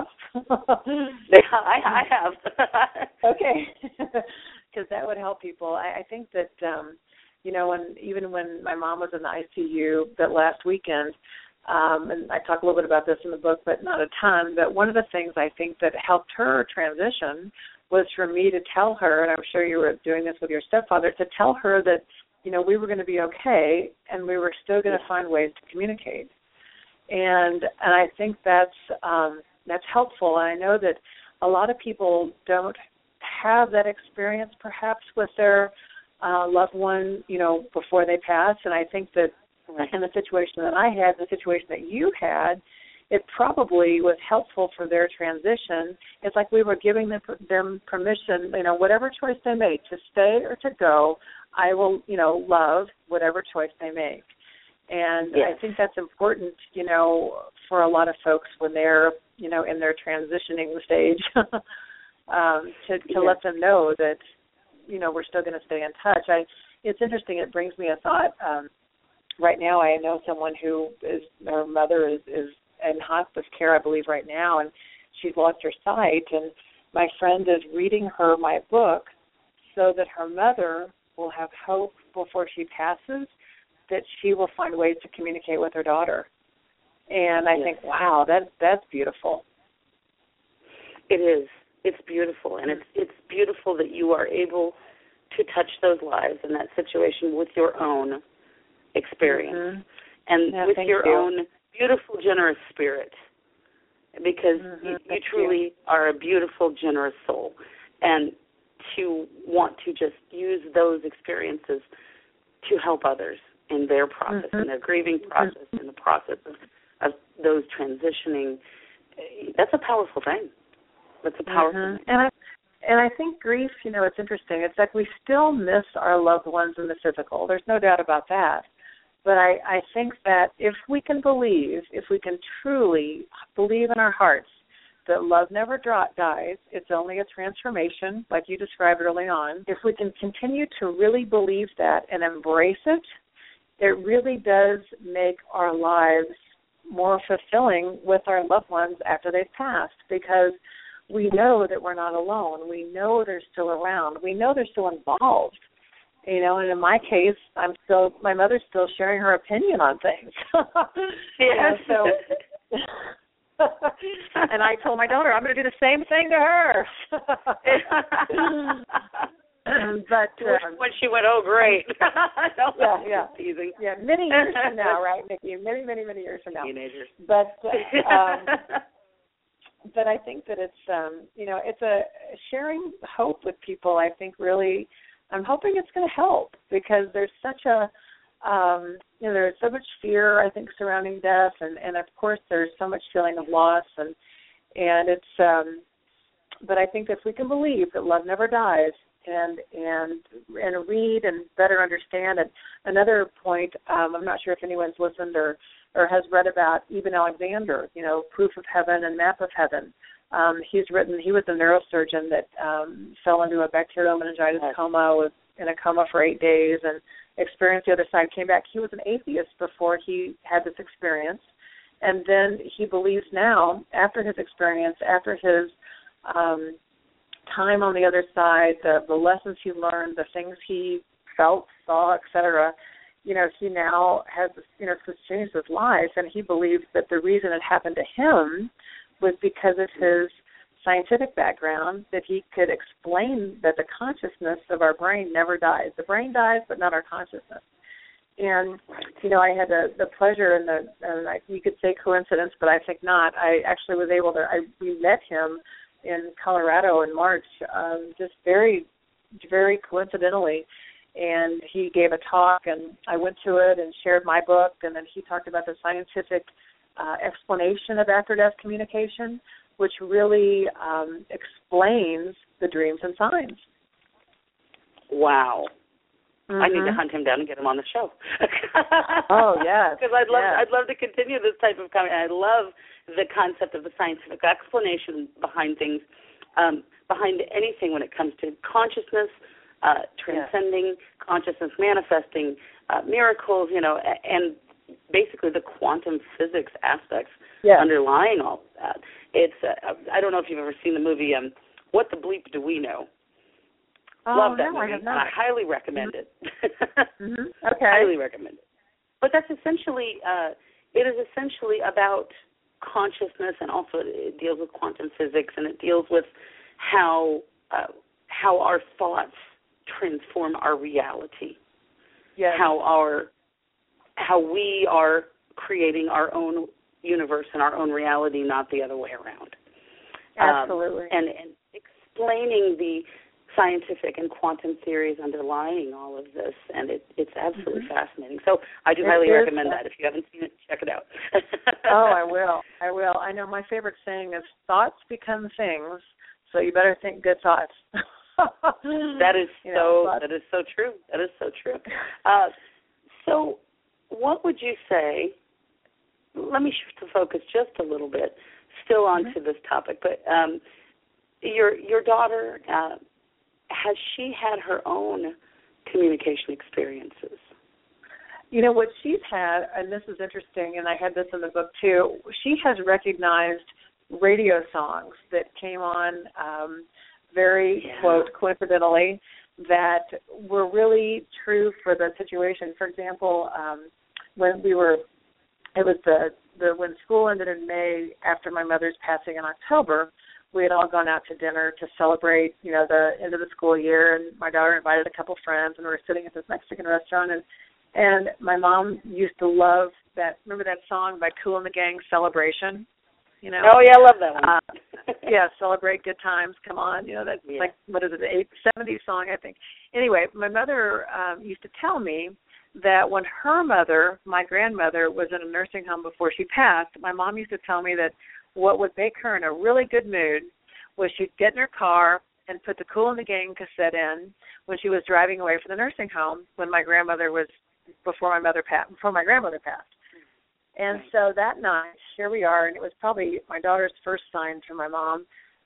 I have. Okay, because that would help people. I think that even when my mom was in the ICU that last weekend, and I talk a little bit about this in the book, but not a ton. But one of the things I think that helped her transition was for me to tell her, and I'm sure you were doing this with your stepfather, to tell her that we were going to be okay, and we were still going to find ways to communicate. And I think that's helpful. And I know that a lot of people don't have that experience, perhaps, with their loved one, before they pass. And I think that in the situation that I had, the situation that you had, it probably was helpful for their transition. It's like we were giving them permission, whatever choice they made, to stay or to go, I will, love whatever choice they make. And I think that's important, for a lot of folks when they're, in their transitioning stage, to let them know that, we're still going to stay in touch. It's interesting. It brings me a thought. Right now, I know someone who her mother is in hospice care, I believe, right now, and she's lost her sight. And my friend is reading her my book so that her mother will have hope before she passes, that she will find ways to communicate with her daughter. And I think, wow, that's beautiful. It is. It's beautiful, and it's beautiful that you are able to touch those lives in that situation with your own experience and with your own beautiful, generous spirit, because you truly are a beautiful, generous soul. And to want to just use those experiences to help others in their process, in their grieving process, in the process of those transitioning, that's a powerful thing. That's a powerful thing. And I think grief, it's interesting. It's like we still miss our loved ones in the physical. There's no doubt about that. But I think that if we can truly believe in our hearts that love never dies, it's only a transformation, like you described early on. If we can continue to really believe that and embrace it, it really does make our lives more fulfilling with our loved ones after they've passed, because we know that we're not alone. We know they're still around. We know they're still involved. And in my case, my mother's still sharing her opinion on things. And I told my daughter, I'm going to do the same thing to her. But when she went, oh, great. Yeah, many years from now, right, Nikki? Many, many, many years from now. Teenagers. But I think that it's, it's a sharing hope with people. I think really, I'm hoping it's going to help, because there's such there's so much fear, I think, surrounding death, and of course there's so much feeling of loss, and it's, but I think if we can believe that love never dies, and read and better understand. And another point, I'm not sure if anyone's listened or has read about Eben Alexander, Proof of Heaven and Map of Heaven. He was a neurosurgeon that fell into a bacterial meningitis coma, was in a coma for 8 days, and experienced the other side, came back. He was an atheist before he had this experience. And then he believes now, after his experience, after his time on the other side, the lessons he learned, the things he felt, saw, etc., he now has, changed his life, and he believes that the reason it happened to him was because of his scientific background, that he could explain that the consciousness of our brain never dies. The brain dies, but not our consciousness. And, I had the pleasure and you could say coincidence, but I think not. I actually was able to, we met him in Colorado in March, just very, very coincidentally. And he gave a talk, and I went to it and shared my book, and then he talked about the scientific explanation of after-death communication, which really explains the dreams and signs. Wow. Mm-hmm. I need to hunt him down and get him on the show. Oh, yes. Because I'd love to continue this type of comment. I love the concept of the scientific explanation behind things, behind anything when it comes to consciousness, transcending, consciousness manifesting, miracles, and basically the quantum physics aspects underlying all of that. It's I don't know if you've ever seen the movie What the Bleep Do We Know? Love that movie. I have not. I highly recommend it. Mm-hmm. Okay. Highly recommend it. But that's essentially, it is essentially about consciousness, and also it deals with quantum physics, and it deals with how our thoughts transform our reality. Yes. How we are creating our own universe and our own reality, not the other way around. Absolutely. And explaining the scientific and quantum theories underlying all of this, and it's absolutely fascinating. So I do highly recommend that. If you haven't seen it, check it out. Oh, I will. I know my favorite saying is, thoughts become things, so you better think good thoughts. That is so true. That is so true. So what would you say, let me shift the focus just a little bit, still onto this topic, but your daughter, has she had her own communication experiences? What she's had, and this is interesting, and I had this in the book too, she has recognized radio songs that came on quote, coincidentally, that were really true for the situation. For example, when school ended in May after my mother's passing in October, we had all gone out to dinner to celebrate, the end of the school year, and my daughter invited a couple friends, and we were sitting at this Mexican restaurant, and my mom used to love remember that song by Kool and the Gang, Celebration? Oh, yeah, I love that one. Yeah, Celebrate Good Times, come on. That's like, what is it, the 70s song, I think. Anyway, my mother used to tell me that when her mother, my grandmother, was in a nursing home before she passed, my mom used to tell me that what would make her in a really good mood was she'd get in her car and put the Kool and the Gang cassette in when she was driving away from the nursing home when my grandmother was, before my grandmother passed. And so that night, here we are, and it was probably my daughter's first sign to my mom.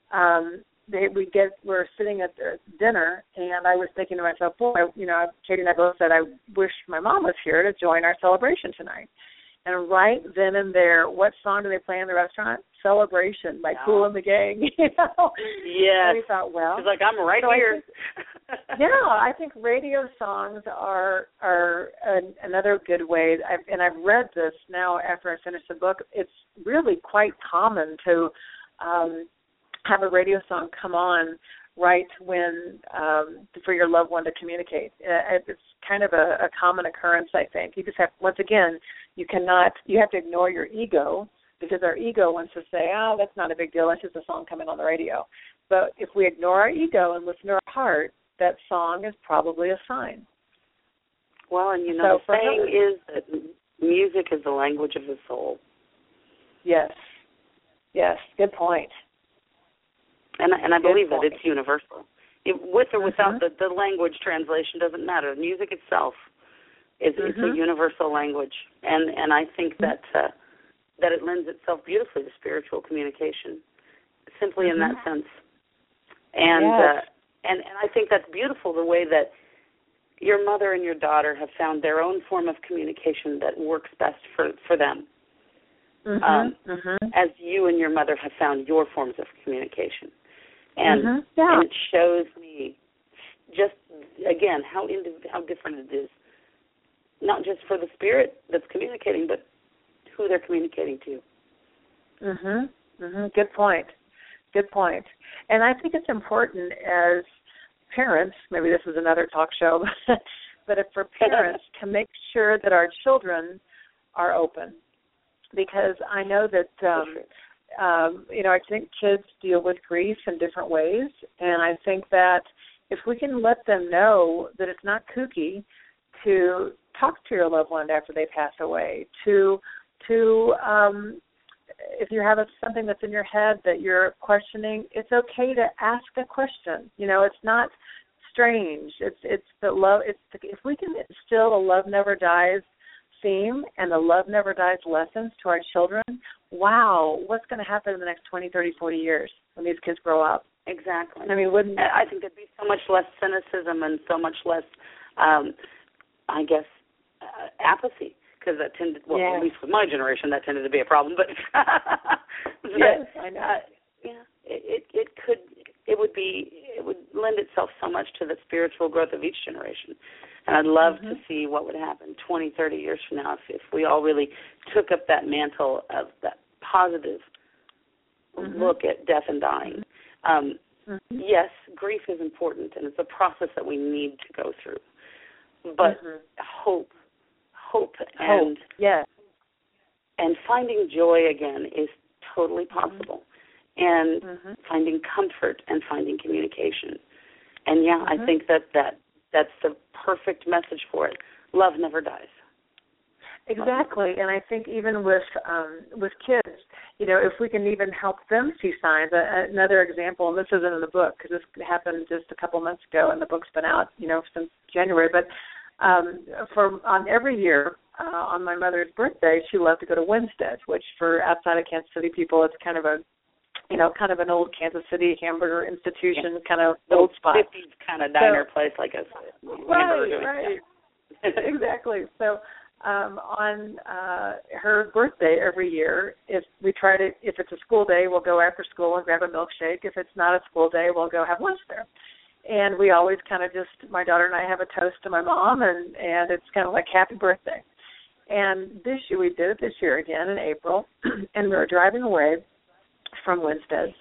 We're sitting at dinner, and I was thinking to myself, boy, Katie and I both said, I wish my mom was here to join our celebration tonight. And right then and there, what song do they play in the restaurant? Celebration by Kool and the Gang. Yes. And we thought, well, she's like, I'm right here. I think radio songs are another good way. I've read this now after I finished the book. It's really quite common to have a radio song come on right when for your loved one to communicate. It's kind of a common occurrence, I think. You just have, once again, you have to ignore your ego, because our ego wants to say, oh, that's not a big deal, that's just a song coming on the radio. But if we ignore our ego and listen to our heart, that song is probably a sign. Well, and the saying is that music is the language of the soul. Yes, good point. And I believe that it's universal. With or without the language translation doesn't matter. Music itself is a universal language, and I think that it lends itself beautifully to spiritual communication, simply in that sense. And and I think that's beautiful, the way that your mother and your daughter have found their own form of communication that works best for them, as you and your mother have found your forms of communication. And it shows me just, again, how different it is, not just for the spirit that's communicating, but who they're communicating to. Good point. And I think it's important as parents, maybe this is another talk show, but for parents to make sure that our children are open. Because I know that I think kids deal with grief in different ways, and I think that if we can let them know that it's not kooky to talk to your loved one after they pass away, to if you have something that's in your head that you're questioning, it's okay to ask a question. It's not strange. It's the love. If we can instill a love never dies theme and the love never dies lessons to our children, wow, what's going to happen in the next 20, 30, 40 years when these kids grow up? Exactly. I mean, I think there'd be so much less cynicism and so much less, apathy, because that tended, at least with my generation, that tended to be a problem. But yes, I know. It would lend itself so much to the spiritual growth of each generation. And I'd love to see what would happen 20, 30 years from now if we all really took up that mantle of that positive look at death and dying. Yes, grief is important, and it's a process that we need to go through. But hope and finding joy again is totally possible. And finding comfort and finding communication. And I think that's the perfect message for it. Love never dies. Exactly, and I think even with kids, if we can even help them see signs. Another example, and this isn't in the book because this happened just a couple months ago, and the book's been out, since January. But on every year on my mother's birthday, she loved to go to Winstead's, which for outside of Kansas City people, it's kind of an old Kansas City hamburger institution, kind of old spot. 50s kind of diner place, like a hamburger. Right. Exactly. So on her birthday every year, if it's a school day, we'll go after school and grab a milkshake. If it's not a school day, we'll go have lunch there. And we always kind of my daughter and I have a toast to my mom, and it's kind of like happy birthday. And we did it this year again in April, and we were driving away from Winstead's,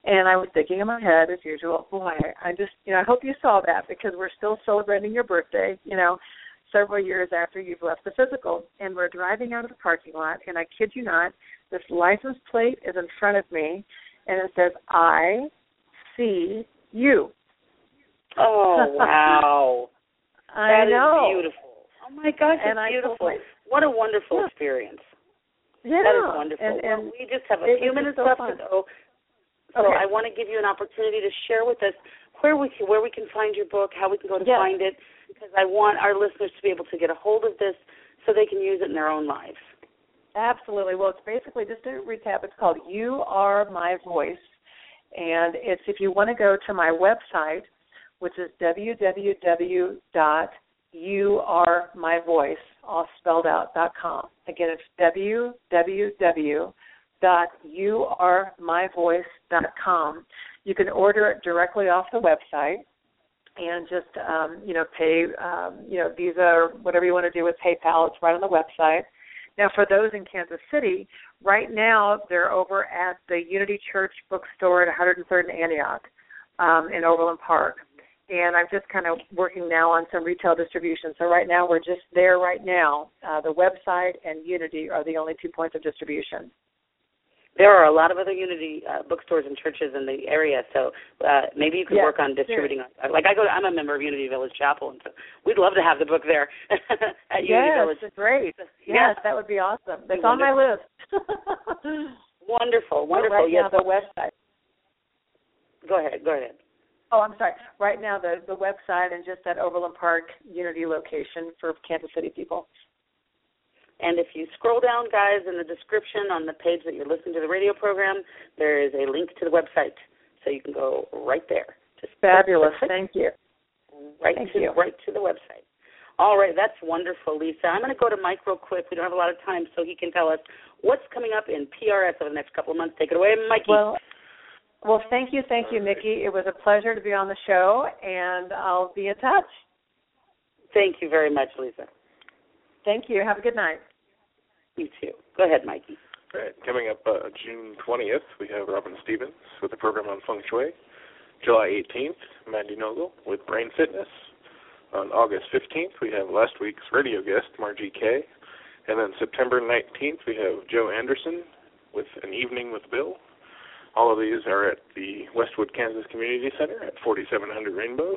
And I was thinking in my head, as usual, boy, I just, I hope you saw that because we're still celebrating your birthday, several years after you've left the physical. And we're driving out of the parking lot, and I kid you not, this license plate is in front of me, and it says, I see you. Oh, wow. I know. That is beautiful. Oh, my gosh, that's beautiful. What a wonderful experience. Yeah. That is wonderful. And we just have a few minutes left to go. So I want to give you an opportunity to share with us where we can find your book, how we can go to find it, because I want our listeners to be able to get a hold of this so they can use it in their own lives. Absolutely. Well, it's basically, just to recap, it's called You Are My Voice. And it's, if you want to go to my website, which is www.youaremyvoice, all spelled out.com. Again, it's www.youaremyvoice.com. You can order it directly off the website and just, pay, Visa or whatever you want to do with PayPal. It's right on the website. Now, for those in Kansas City, right now they're over at the Unity Church bookstore at 103rd and Antioch in Overland Park. And I'm just kind of working now on some retail distribution. So right now we're just there right now. The website and Unity are the only 2 points of distribution. There are a lot of other Unity bookstores and churches in the area, so maybe you can work on distributing. Like I'm a member of Unity Village Chapel, and so we'd love to have the book there at Unity Village. Yes, great. Yes, that would be awesome. It's on my list. Wonderful. Right now, the website. Go ahead. Oh, I'm sorry. Right now, the website and just that Overland Park Unity location for Kansas City people. And if you scroll down, guys, in the description on the page that you're listening to the radio program, there is a link to the website, so you can go right there. Fabulous. Thank you. Right to the website. All right, that's wonderful, Lisa. I'm going to go to Mike real quick. We don't have a lot of time, so he can tell us what's coming up in PRS over the next couple of months. Take it away, Mikey. Well, thank you, Nikki. It was a pleasure to be on the show, and I'll be in touch. Thank you very much, Lisa. Thank you. Have a good night. You too. Go ahead, Mikey. All right. Coming up June 20th, we have Robin Stevens with a program on feng shui. July 18th, Mandy Nogle with brain fitness. On August 15th, we have last week's radio guest, Margie Kay. And then September 19th, we have Joe Anderson with An Evening with Bill. All of these are at the Westwood, Kansas Community Center at 4700 Rainbow.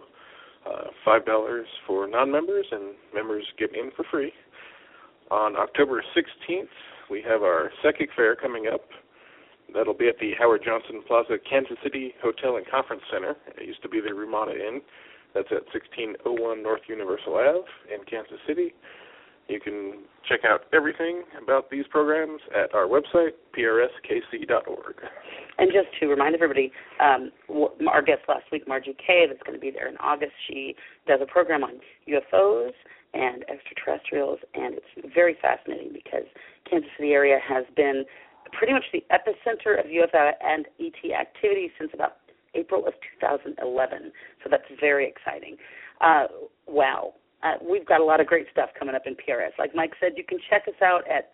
$5 for non-members, and members get in for free. On October 16th, we have our Psychic Fair coming up. That'll be at the Howard Johnson Plaza Kansas City Hotel and Conference Center. It used to be the Ramada Inn. That's at 1601 North Universal Ave in Kansas City. You can check out everything about these programs at our website, prskc.org. And just to remind everybody, our guest last week, Margie Kay, that's going to be there in August, she does a program on UFOs and extraterrestrials, and it's very fascinating because Kansas City area has been pretty much the epicenter of UFO and ET activity since about April of 2011. So that's very exciting. Wow. We've got a lot of great stuff coming up in PRS. Like Mike said, you can check us out at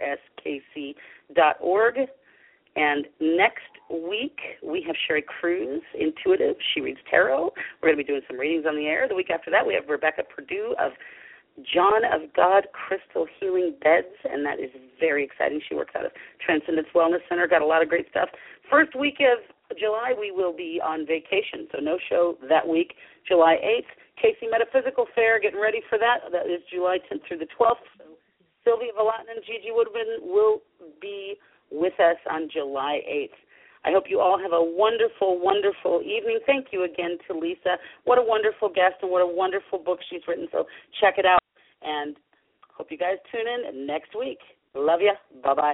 prskc.org. And next week, we have Sherry Cruz, Intuitive. She reads tarot. We're going to be doing some readings on the air. The week after that, we have Rebecca Perdue of John of God Crystal Healing Beds, and that is very exciting. She works out of Transcendence Wellness Center. Got a lot of great stuff. First week of July, we will be on vacation, so no show that week. July 8th, Casey Metaphysical Fair, getting ready for that. That is July 10th through the 12th. So Sylvia Vallotton and Gigi Woodman will be with us on July 8th. I hope you all have a wonderful, wonderful evening. Thank you again to Lisa. What a wonderful guest and what a wonderful book she's written. So check it out, and hope you guys tune in next week. Love ya. Bye-bye.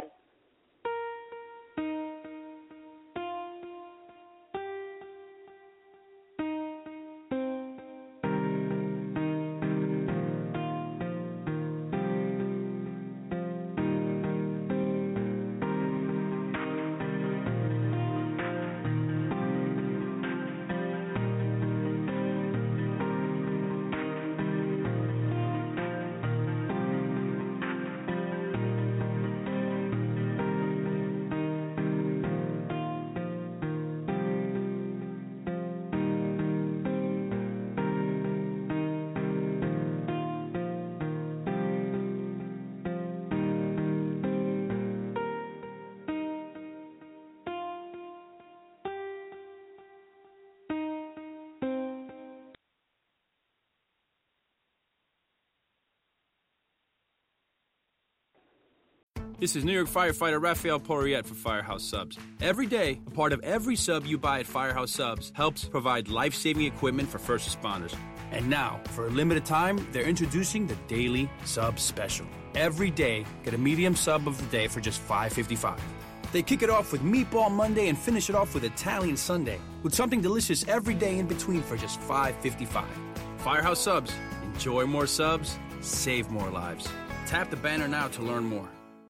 This is New York firefighter Raphael Porriette for Firehouse Subs. Every day, a part of every sub you buy at Firehouse Subs helps provide life-saving equipment for first responders. And now, for a limited time, they're introducing the Daily Sub Special. Every day, get a medium sub of the day for just $5.55. They kick it off with Meatball Monday and finish it off with Italian Sunday, with something delicious every day in between for just $5.55. Firehouse Subs. Enjoy more subs, save more lives. Tap the banner now to learn more.